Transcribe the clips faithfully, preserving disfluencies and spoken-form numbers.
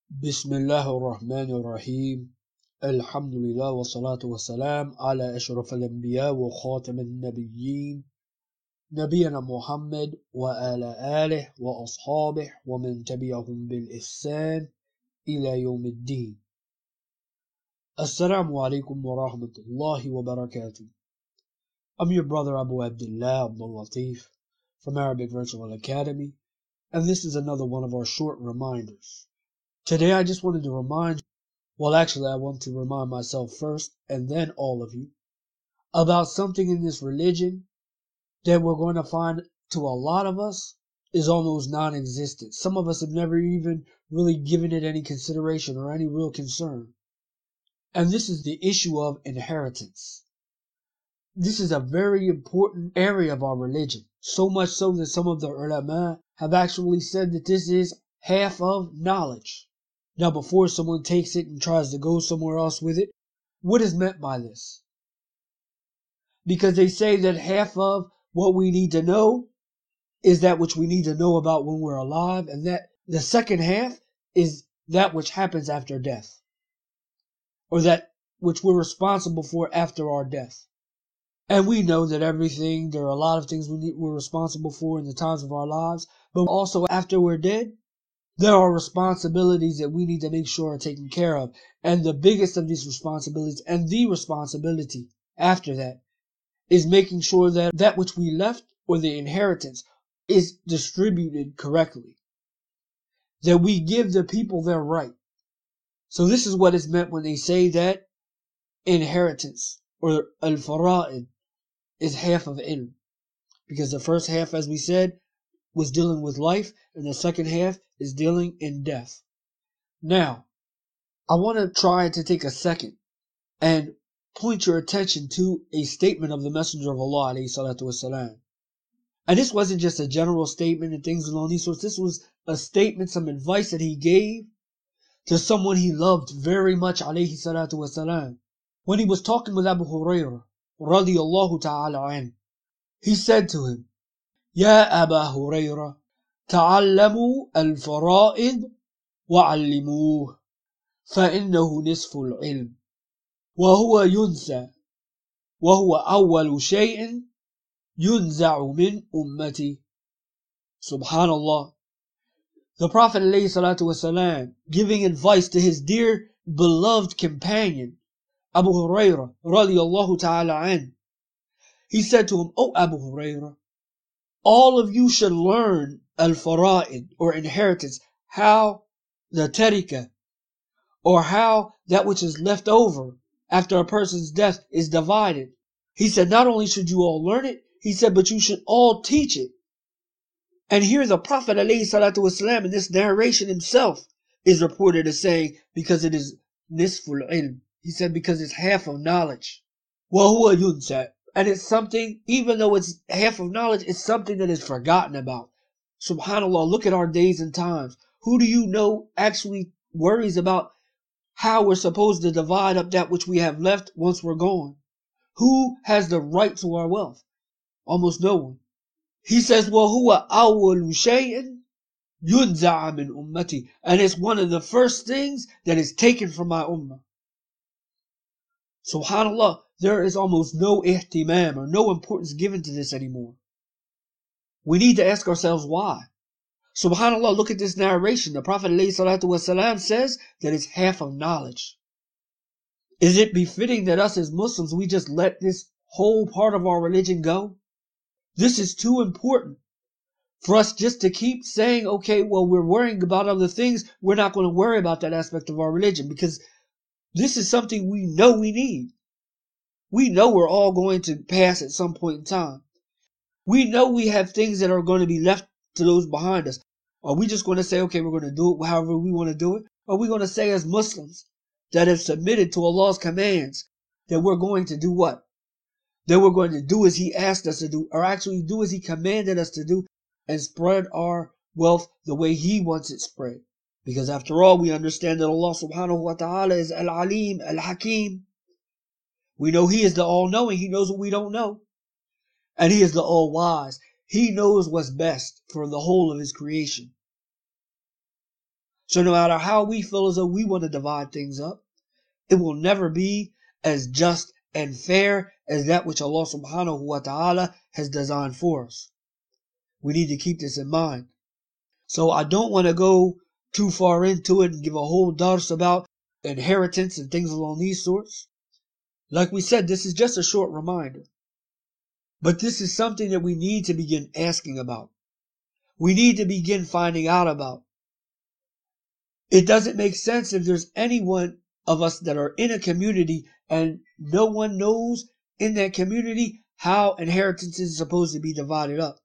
بسم الله الرحمن الرحيم. الحمد لله والصلاة والسلام على أشرف الأنبياء وخاتم النبيين نبينا محمد وعلى آله وأصحابه ومن تبعهم بالإحسان إلى يوم الدين. Assalamu alaikum wa rahmatullahi wa barakatuh. I'm your brother Abu Abdullah Abdul Latif from Arabic Virtual Academy, and this is another one of our short reminders. Today I just wanted to remind, well actually I want to remind myself first and then all of you about something in this religion that we're going to find to a lot of us is almost non-existent. Some of us have never even really given it any consideration or any real concern. And this is the issue of inheritance. This is a very important area of our religion. So much so that some of the ulama have actually said that this is half of knowledge. Now, before someone takes it and tries to go somewhere else with it, what is meant by this? Because they say that half of what we need to know is that which we need to know about when we're alive, and that the second half is that which happens after death, or that which we're responsible for after our death. And we know that everything, there are a lot of things we need, we're responsible for in the times of our lives, but also after we're dead, there are responsibilities that we need to make sure are taken care of. And the biggest of these responsibilities, and the responsibility after that, is making sure that that which we left, or the inheritance, is distributed correctly. That we give the people their right. So this is what is meant when they say that inheritance, or al-fara'id, is half of ilm. Because the first half, as we said, was dealing with life, and the second half is dealing in death. Now, I want to try to take a second and point your attention to a statement of the Messenger of Allah alayhi salatu wasalam. And this wasn't just a general statement and things along these sorts. This was a statement, some advice that he gave to someone he loved very much alayhi salatu wasalam. When he was talking with Abu Hurairah radiyallahu ta'ala an, he said to him, يا أبا هريرة تعلموا الفرائض وعلموه فإنه نصف العلم وهو ينسى وهو أول شيء ينزع من أمتي. Subhanallah. The Prophet ﷺ giving advice to his dear beloved companion Abu Hurairah radiyallahu ta'ala an. He said to him, O Abu Hurairah, all of you should learn al-fara'id, or inheritance, how the tarika, or how that which is left over after a person's death is divided. He said not only should you all learn it, he said, but you should all teach it. And here the Prophet ﷺ in this narration himself is reported as saying, because it is nisful ilm. He said because it's half of knowledge. وَهُوَ يُنْسَى. And it's something, even though it's half of knowledge, it's something that is forgotten about. Subhanallah, look at our days and times. Who do you know actually worries about how we're supposed to divide up that which we have left once we're gone? Who has the right to our wealth? Almost no one. He says, وَهُوَ أَوَّلُ شَيْءٍ يُنْزَعَ مِنْ أُمَّتِي. And it's one of the first things that is taken from my ummah. Subhanallah, there is almost no ihtimam, or no importance given to this anymore. We need to ask ourselves why. Subhanallah, look at this narration. The Prophet ﷺ says that it's half of knowledge. Is it befitting that us as Muslims, we just let this whole part of our religion go? This is too important for us just to keep saying, okay, well, we're worrying about other things. We're not going to worry about that aspect of our religion, because this is something we know we need. We know we're all going to pass at some point in time. We know we have things that are going to be left to those behind us. Are we just going to say, okay, we're going to do it however we want to do it? Or are we going to say, as Muslims that have submitted to Allah's commands, that we're going to do what? That we're going to do as He asked us to do, or actually do as He commanded us to do, and spread our wealth the way He wants it spread. Because after all, we understand that Allah subhanahu wa ta'ala is Al-Alim, Al-Hakim. We know He is the all-knowing. He knows what we don't know. And He is the all-wise. He knows what's best for the whole of His creation. So no matter how we feel as though we want to divide things up, it will never be as just and fair as that which Allah subhanahu wa ta'ala has designed for us. We need to keep this in mind. So I don't want to go too far into it and give a whole dars about inheritance and things along these sorts. Like we said, this is just a short reminder. But this is something that we need to begin asking about. We need to begin finding out about. It doesn't make sense if there's anyone of us that are in a community and no one knows in that community how inheritance is supposed to be divided up.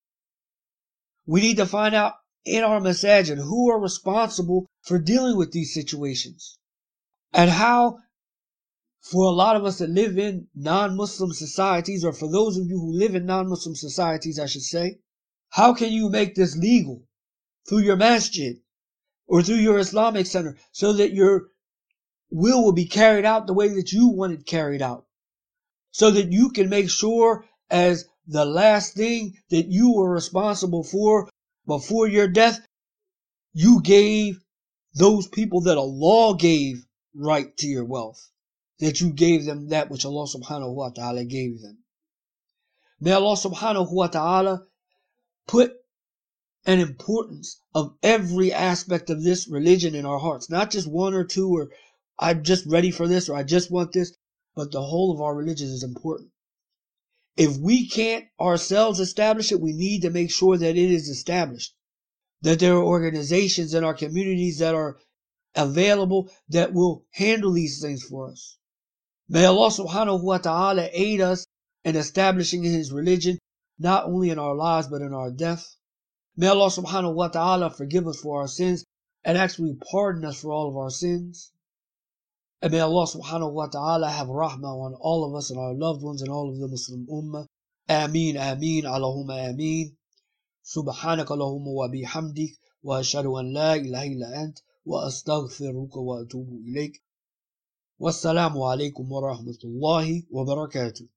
We need to find out in our masajid who are responsible for dealing with these situations. And how, for a lot of us that live in non-Muslim societies, or for those of you who live in non-Muslim societies, I should say, how can you make this legal through your masjid or through your Islamic center so that your will will be carried out the way that you want it carried out, so that you can make sure as the last thing that you were responsible for before your death, you gave those people that Allah gave right to your wealth, that you gave them that which Allah subhanahu wa ta'ala gave them. May Allah subhanahu wa ta'ala put an importance of every aspect of this religion in our hearts, not just one or two, or I'm just ready for this, or I just want this, but the whole of our religion is important. If we can't ourselves establish it, we need to make sure that it is established, that there are organizations in our communities that are available that will handle these things for us. May Allah subhanahu wa ta'ala aid us in establishing His religion, not only in our lives, but in our death. May Allah subhanahu wa ta'ala forgive us for our sins and actually pardon us for all of our sins. And may Allah subhanahu wa ta'ala have rahmah on all of us and our loved ones and all of the Muslim ummah. Ameen, ameen, Allahumma ameen. Subhanaka Allahumma wa bihamdik wa ashhadu an la ilaha illa ant wa astaghfiruka wa atubu ilayk. Wassalamu alaikum wa rahmatullahi wa barakatuh.